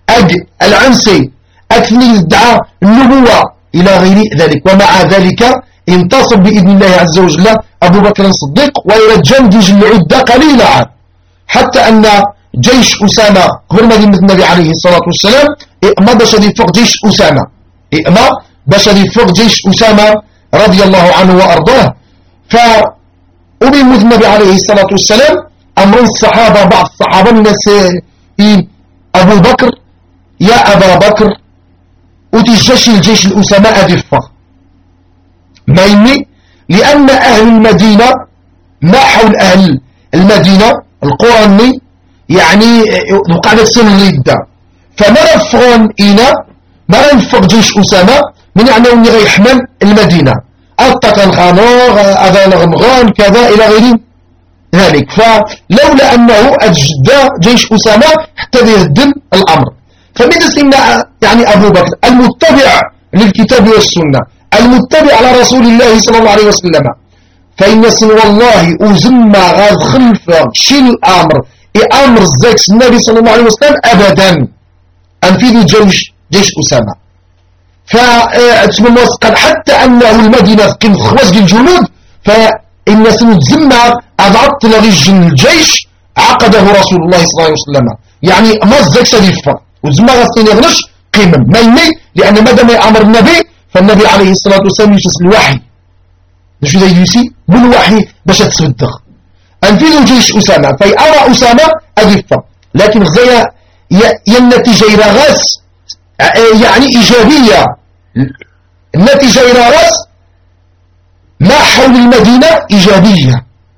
العنسي أكثني ادعى النبوة إلى غير ذلك. ومع ذلك انتصر بإذن الله عز وجل أبو بكر الصديق ويرجم جيش العدة قليلا، حتى أن جيش أسامة قبل مدينة النبي عليه الصلاة والسلام إئما باش يفوق جيش أسامة، إئما باش يفوق جيش أسامة رضي الله عنه وأرضاه. فأمم النبي عليه الصلاة والسلام أمر الصحابة، بعض الصحابة الناس أبو بكر يا أبا بكر وتجيش الجيش الأسامة أدفة ما يمي، لأن أهل المدينة ما حول أهل المدينة القرى يعني وقع لك سن الردة، فما نفغون إنا ما نفغ جيش أسامة من يعني أنه غيحمل المدينة أطاق الخانوغ أذى الغمغان كذا إلى غير ذلك. فلولا أنه أجد جيش أسامة حتى يهدم الأمر. فمن سنة يعني أبو بكر المتبع للكتاب والسنة المتبع على رسول الله صلى الله عليه وسلم، فإن سن والله أزم غاز خلف شيل الأمر أمر الزيت النبي صلى الله عليه وسلم أبدا أنفذوا جيش أسامة. فأتمنى قال حتى أنه المدينة كان خواز الجنود، فإن سن تزمى أضعت لغي الجيش عقده رسول الله صلى الله عليه وسلم، يعني ما الزيت شريفة وزمى غاز يغنش قيما ما يمي، لأن مادام أمر النبي فالنبي عليه الصلاة والسلام يجلس الوحي باش يجلسي بالوحي باش تصدق أنفذوا جيش أسامة. فأرى أسامة أدفة، لكن غزايا النتيجة إلى غاس يعني إيجابية، النتيجة إلى غاس ما حول المدينة إيجابية.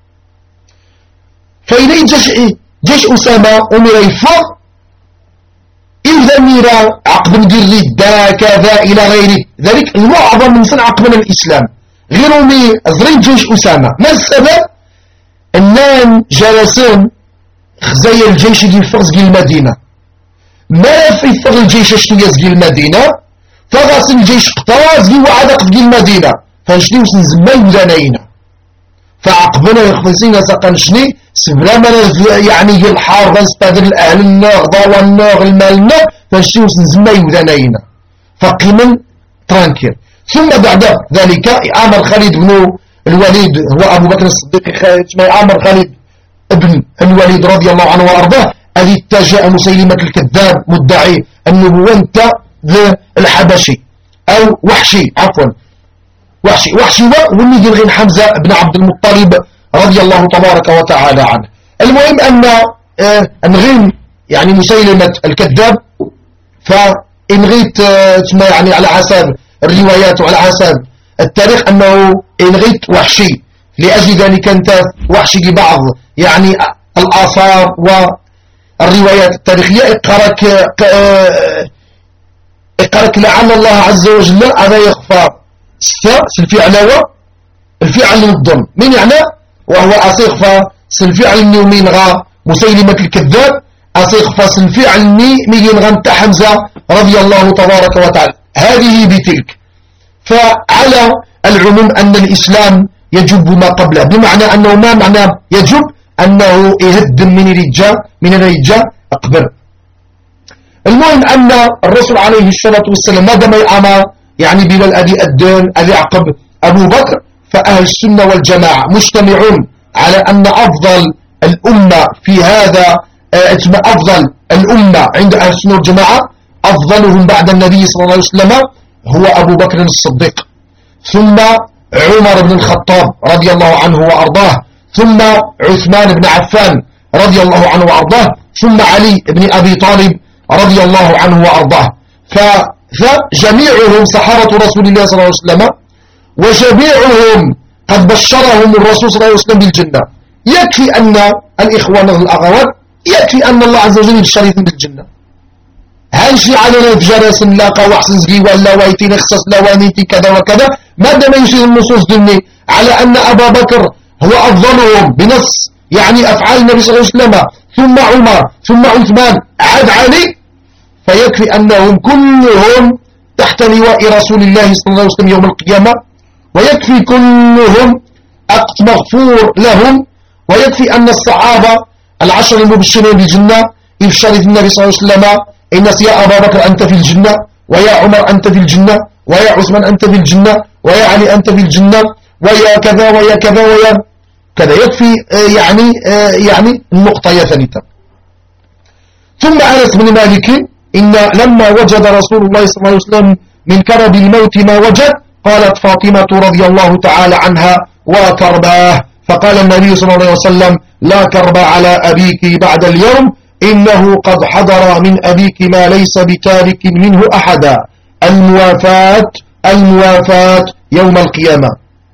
فإليه جيش أسامة أمر يفر إذا ميرا عقب ندير ردة كذا إلى غير ذلك. المعظم من سنة عقبنا الإسلام غير مي أزرين جيش أسامة. ما السبب؟ النان جلسون خزايا الجيش اللي يفرز المدينة ما في يفرز الجيش اشتو يزقي المدينة فغاس الجيش قطاز وعاد قد المدينة فنشني وسنزمي وذانينا فعقبنا يخفزين ساقنشني سبلا ما يعني الحار غنستغل الأهل الناغ ضوى الناغ المال الناغ فنشني وسنزمي وذانينا فقيما ترانكير. ثم بعد ذلك عامر خالد بن الوليد هو أبو بكر الصديق عامر خالد ابن الوليد رضي الله عنه وأرضاه الذي اتجأ مسيلمة الكذاب مدعي النبوة الحبشي أو وحشي عفوا وحشي والنجي غير حمزة بن عبد المطلب رضي الله تبارك وتعالى عنه. المهم أن غير يعني مسيلمة الكذاب فإن غيت يعني على حسب الروايات وعلى حسب التاريخ أنه إن غيت وحشي لأجل ذلك أنت وحشي لبعض يعني الآثار والروايات التاريخية اقرأك لعل الله عز وجل هذا يخفى الفعل الفعل الضم من يعني وهو أصيغفى الفعل النومين غا مسيلمة الكذاب أصيغفى الفعل مين غا انت حمزة رضي الله تبارك وتعالى هذه بتلك. فعلى العموم أن الإسلام يجب ما قبله بمعنى أنه ما معنى يجب أنه يهدم من الرجال أقبل. المهم أن الرسول عليه الصلاة والسلام مادام يأمر يعني بلال أبي الدين أبي عقب أبو بكر فأهل السنة والجماعة مجتمعون على أن أفضل الأمة في هذا أفضل الأمة عند أهل السنة والجماعة أفضلهم بعد النبي صلى الله عليه وسلم هو أبو بكر الصديق ثم عمر بن الخطاب رضي الله عنه وأرضاه ثم عثمان بن عفان رضي الله عنه وأرضاه ثم علي بن أبي طالب رضي الله عنه وأرضاه. فجميعهم صحابة رسول الله صلى الله عليه وسلم وجميعهم قد بشرهم الرسول صلى الله عليه وسلم بالجنة. يكفي أن الإخوان والأخوات يكفي أن الله عز وجل يبشرهم بالجنة. هنشي علينا في جرس نلاقى وحسن زقي ولا وايتي نخصص لوانيتي كذا وكذا ما دام يشير النصوص دني على أن أبا بكر هو أفضلهم بنص يعني أفعال النبي صلى الله عليه وسلم ثم عمر ثم عثمان عاد علي فيكفي أنهم كلهم تحت لواء رسول الله صلى الله عليه وسلم يوم القيامة ويكفي كلهم أقت مغفور لهم ويكفي أن الصحابة العشر المبشرين بالجنة يبشر النبي صلى الله عليه وسلم إن يا أبا بكر أنت في الجنة، ويا عمر أنت في الجنة، ويا عثمان أنت في الجنة، ويا علي أنت في الجنة، ويا كذا ويا كذا ويا كذا. يكفي يعني النقطة ثانية. ثم أنس بن مالك إن لما وجد رسول الله صلى الله عليه وسلم من كرب الموت ما وجد، قالت فاطمة رضي الله تعالى عنها: وكرباه. فقال النبي صلى الله عليه وسلم: لا كرب على أبيك بعد اليوم، إنه قد حضر من أبيك ما ليس بتارك منه أحدا. الموافاة يوم القيامة،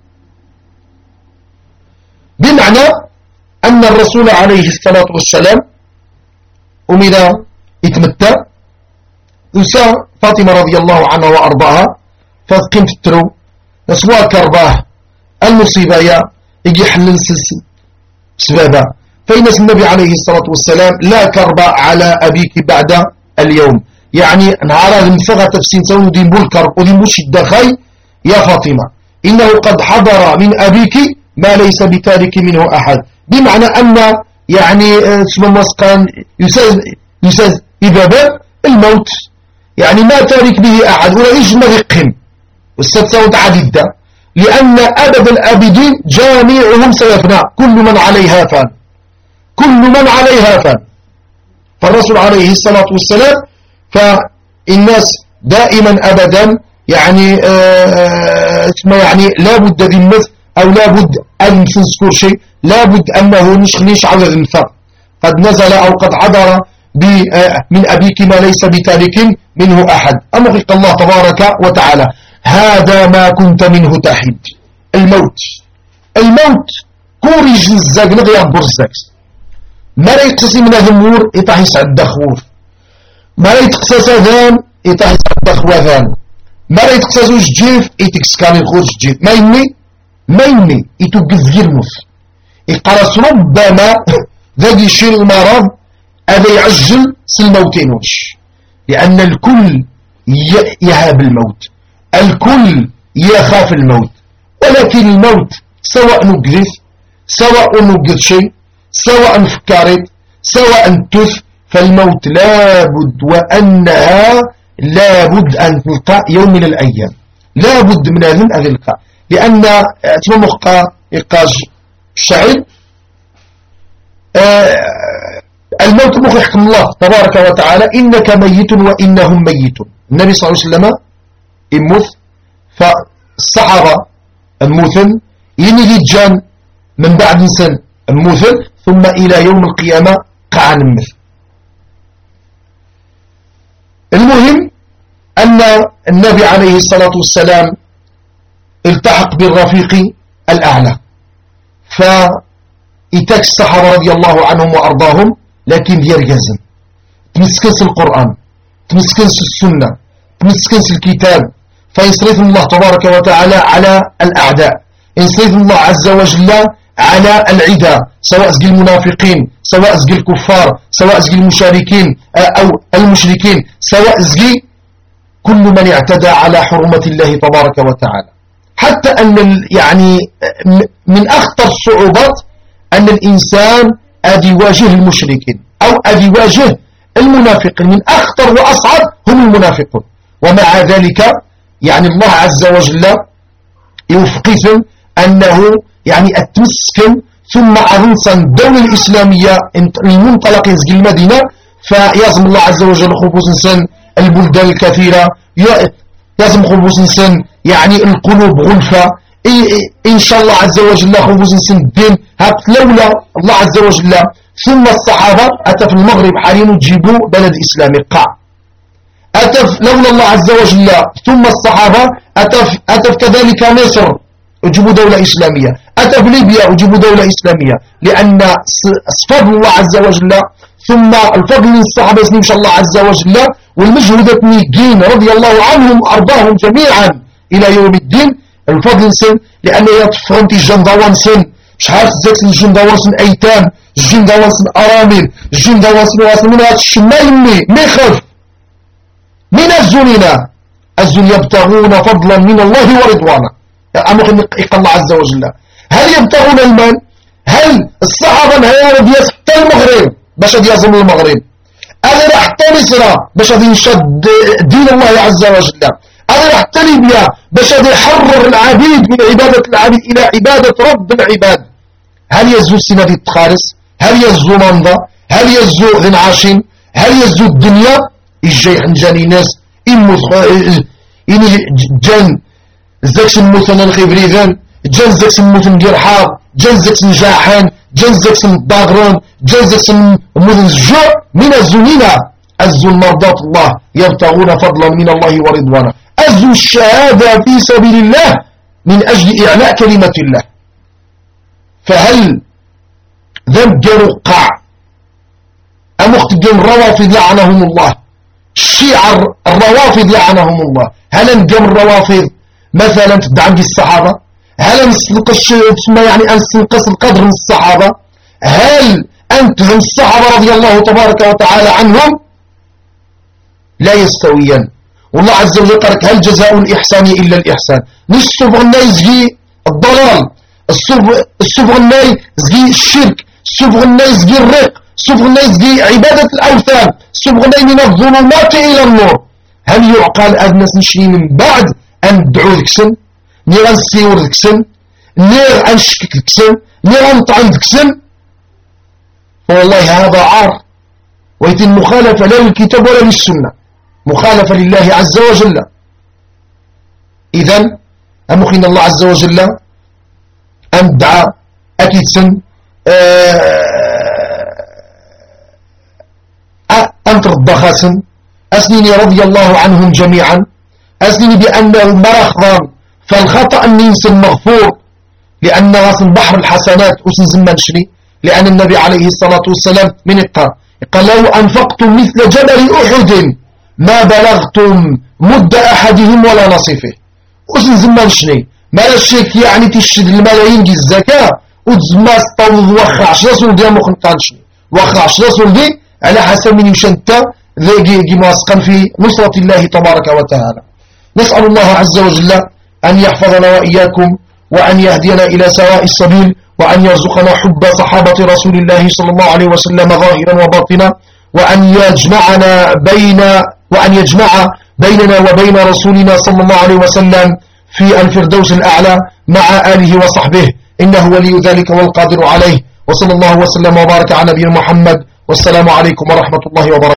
بمعنى أن الرسول عليه الصلاة والسلام أمر يتمتع وسا فاطمة رضي الله عنها وأرضاها فقيم تترو نسوا كرباه المصيبة يجي حلل سبابا. فإن النبي عليه الصلاة والسلام: لا كرب على أبيك بعد اليوم، يعني نهار المفغة تفسين ودين بالكرب ودين بشدة خي يا فاطمة، إنه قد حضر من أبيك ما ليس بتارك منه أحد. بمعنى أن يعني اسم مسقان يساز إبابة الموت، يعني ما تارك به أحد ولا يجمع يقهم والستة عديدة، لأن أبد الآبدين جميعهم سيفنى، كل من عليها فان، كل من عليها فان. فالرسول عليه الصلاة والسلام فالناس دائما أبدا يعني يعني لا بد ذمة أو لا بد أن نذكر شيء، لا بد أنه نشخنيش على ذمة قد نزل أو قد حضر من أبيك ما ليس بتارك منه أحد. أمرك الله تبارك وتعالى: هذا ما كنت منه تحيد. الموت كوريج الزاق نغير برزاك، ما لا يقتصي من ذمور يطاح يسعد خوف، ما لا يتقصص ذان يطاح يسعد خوذان، ما لا يتقصص جيف يتكس كان يخرج جيف، ما يمي يتوقف جرموس يقرص ربما ذا يشيل المرض هذا يعجل سلموتين وش، لأن الكل يهاب الموت، الكل يخاف الموت، ولكن الموت سواء نقذف سواء نقذ شيء سواء فكرت سواء تث، فالموت لابد وأنها لابد أن تلقى يوم من الأيام، لابد من أن أذلقى، لأن تممخ إقاج الشعر الموت مخ يحكم الله تبارك وتعالى: إنك ميت وإنهم ميتون. النبي صلى الله عليه وسلم يموت، فالصحابة الموثن ينجي الجان من بعد سن الموثن، ثم إلى يوم القيامة قاع نمث. المهم أن النبي عليه الصلاة والسلام التحق بالرفيق الأعلى، فإتاك الصحابة رضي الله عنهم وأرضاهم، لكن ديال جزم تمسكنس القرآن، تمسكنس السنة، تمسكنس الكتاب، فيصرف الله تبارك وتعالى على الأعداء، يصرف الله عز وجل على العداء، سواء زي المنافقين سواء زي الكفار سواء زي المشاركين أو المشركين، سواء زي كل من اعتدى على حرمة الله تبارك وتعالى. حتى أن يعني من أخطر الصعوبات أن الإنسان أدي يواجه المشركين أو أدي يواجه المنافقين، من أخطر وأصعب هم المنافقون. ومع ذلك يعني الله عز وجل يوفقهم أنه يعني التمسكن ثم أغنصا الدولة الإسلامية المنطلق يزقي المدينة، فيازم الله عز وجل خبوز إنسان البلدان الكثيرة، يازم خبوز إنسان يعني القلوب غلفة، إن شاء الله عز وجل خبوز إنسان الدين. لولا الله عز وجل ثم الصحابة أتى في المغرب حاليا تجيبوا بلد إسلامي قاع، لولا الله عز وجل ثم الصحابة أتى كذلك مصر وجيبوا دولة إسلامية، أتى في ليبيا وجيبوا دولة إسلامية، لأن فضل الله عز وجل ثم الفضل للصحابة إن شاء الله عز وجل والمجهودة نيجين رضي الله عنهم أرضاهم جميعا إلى يوم الدين. الفضل سن لأن يطفرون الجندوان سن مش عارف ازاك الجندوان سن أيتام، الجندوان سن أرامل، الجندوان سن واصل من هذا الشمال ما يخاف من الزنينة الزن يبتغون فضلا من الله ورضوانا. أمر إقال الله عز وجل. هل يبتغون المال؟ هل الصحابة هيا ودياس حتى المغرب باش يزم المغرب، هذا راح حتى مصر باش غادي ينشد دين الله عز وجل، هذا راح حتى ليبيا باش غادي يحرر العبيد من عبادة العبيد إلى عبادة رب العباد. هل يزو السنة دي التخارس؟ هل يزو منضة؟ هل يزو ذي عاشين؟ هل يزو الدنيا؟ الجاي عندجاني ناس إموت إني جان زاك سموتنا الخبريذان، جان زاك سموتن جرحاب، جان زاك سنجاحان، جان زاك سمداغرون، جان زاك سموتن الجوع من الزنينة. أزوا المرضات الله يبتغون فضلا من الله ورضوانا، أزوا الشهادة في سبيل الله من أجل إعلاء كلمة الله. فهل ذنب جاروا قاع أم اختجم الروافض لعنهم الله، الشيعة الروافض لعنهم الله؟ هل نقم الروافض مثلا تدعم بالصحابة؟ هل نسنقص يعني نسنقص القدر من الصحابة؟ هل أنتهم الصحابة رضي الله تبارك وتعالى عنهم؟ لا يستويان. والله عز وجل قال هل جزاء الإحسان إلا الإحسان. نصف غناي يزقي الضلال، الصف غناي يزقي الشرك، الصف غناي يزقي الرق، الصف غناي يزقي عبادة الأوثان، الصف غناي من الظلمات إلى النور. هل يعقل أدناس نشري من بعد أن ندعو ذكسن نير نسيور ذكسن نير نشكك ذكسن نير نطعن ذكسن؟ والله هذا عار، ويتم مخالفة لا للكتاب ولا للسنة، مخالفة لله عز وجل. إذن أمخين الله عز وجل أن دعا أكيد سن أنت رضخاسن أسنيني رضي الله عنهم جميعا، أسنيني بأنه مرخضا فالخطأ النيس المغفور، لأن راس البحر الحسنات أسن زمان شري، لأن النبي عليه الصلاة والسلام من قال لو أنفقتم مثل جبل أحد ما بلغتم مد أحدهم ولا نصفه. أسن زمان شري ما الشيك يعني تشد الملايين دي الزكاة وتزما ستوض وخ 10 سولدي مخن قانشني وخ 10 سولدي على حسب من يمشنتا ذي ماسقا في نصرة الله تبارك وتعالى. نسأل الله عز وجل أن يحفظنا وإياكم وأن يهدينا إلى سواء السبيل وأن يرزقنا حب صحابة رسول الله صلى الله عليه وسلم ظاهرا وباطنا، وأن يجمع بيننا وبين رسولنا صلى الله عليه وسلم في الفردوس الأعلى مع آله وصحبه، إنه ولي ذلك والقادر عليه. وصلى الله وسلم وبارك على نبينا محمد، والسلام عليكم ورحمة الله وبركاته.